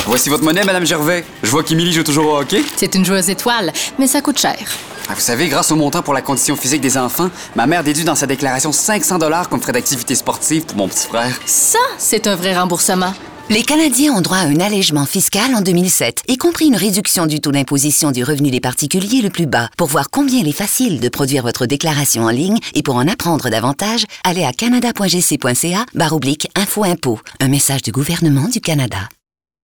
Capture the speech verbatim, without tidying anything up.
Voici votre monnaie, Madame Gervais. Je vois qu'Émilie joue toujours au hockey. C'est une joueuse étoile, mais ça coûte cher. Ah, vous savez, grâce au montant pour la condition physique des enfants, ma mère déduit dans sa déclaration cinq cents dollars comme frais d'activité sportive pour mon petit frère. Ça, c'est un vrai remboursement. Les Canadiens ont droit à un allègement fiscal en deux mille sept, y compris une réduction du taux d'imposition du revenu des particuliers le plus bas. Pour voir combien il est facile de produire votre déclaration en ligne et pour en apprendre davantage, allez à canada point g c point c a barre oblique info impôt. Un message du gouvernement du Canada.